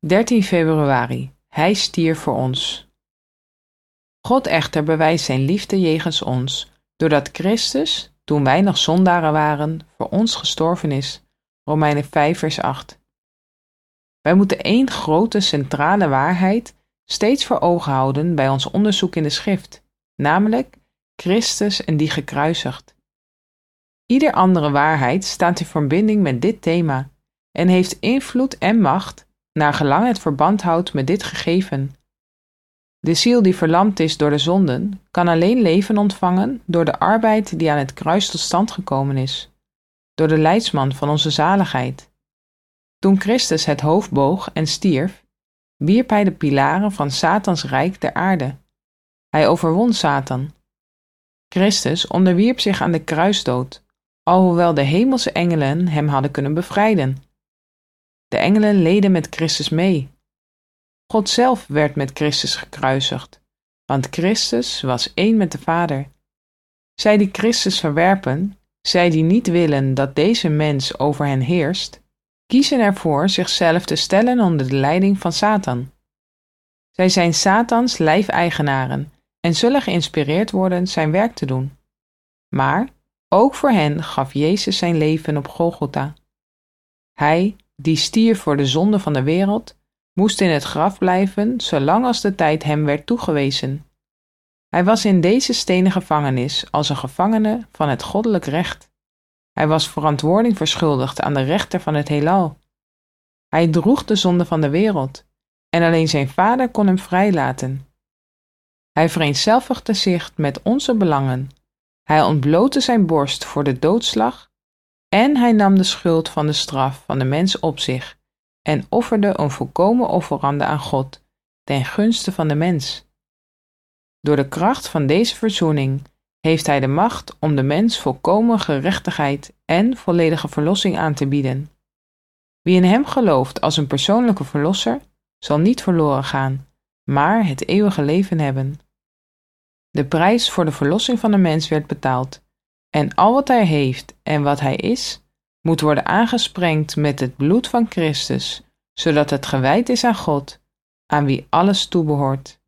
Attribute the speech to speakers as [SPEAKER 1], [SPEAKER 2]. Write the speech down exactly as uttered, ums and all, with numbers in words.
[SPEAKER 1] dertien februari. Hij stierf voor ons. God echter bewijst zijn liefde jegens ons, doordat Christus, toen wij nog zondaren waren, voor ons gestorven is. Romeinen vijf vers acht. Wij moeten één grote centrale waarheid steeds voor ogen houden bij ons onderzoek in de schrift, namelijk Christus en die gekruisigd. Ieder andere waarheid staat in verbinding met dit thema en heeft invloed en macht naar gelang het verband houdt met dit gegeven. De ziel die verlamd is door de zonden, kan alleen leven ontvangen door de arbeid die aan het kruis tot stand gekomen is, door de leidsman van onze zaligheid. Toen Christus het hoofd boog en stierf, wierp hij de pilaren van Satans rijk ter aarde. Hij overwon Satan. Christus onderwierp zich aan de kruisdood, alhoewel de hemelse engelen hem hadden kunnen bevrijden. De engelen leden met Christus mee. God zelf werd met Christus gekruisigd, want Christus was één met de Vader. Zij die Christus verwerpen, zij die niet willen dat deze mens over hen heerst, kiezen ervoor zichzelf te stellen onder de leiding van Satan. Zij zijn Satans lijfeigenaren en zullen geïnspireerd worden zijn werk te doen. Maar ook voor hen gaf Jezus zijn leven op Golgotha. Hij, die stierf voor de zonde van de wereld, moest in het graf blijven zolang als de tijd hem werd toegewezen. Hij was in deze stenen gevangenis als een gevangene van het goddelijk recht. Hij was verantwoording verschuldigd aan de rechter van het heelal. Hij droeg de zonde van de wereld en alleen zijn Vader kon hem vrijlaten. Hij vereenzelvigde zich met onze belangen. Hij ontblootte zijn borst voor de doodslag en hij nam de schuld van de straf van de mens op zich en offerde een volkomen offerande aan God ten gunste van de mens. Door de kracht van deze verzoening heeft hij de macht om de mens volkomen gerechtigheid en volledige verlossing aan te bieden. Wie in hem gelooft als een persoonlijke verlosser, zal niet verloren gaan, maar het eeuwige leven hebben. De prijs voor de verlossing van de mens werd betaald, en al wat hij heeft en wat hij is, moet worden aangesprengd met het bloed van Christus, zodat het gewijd is aan God, aan wie alles toebehoort.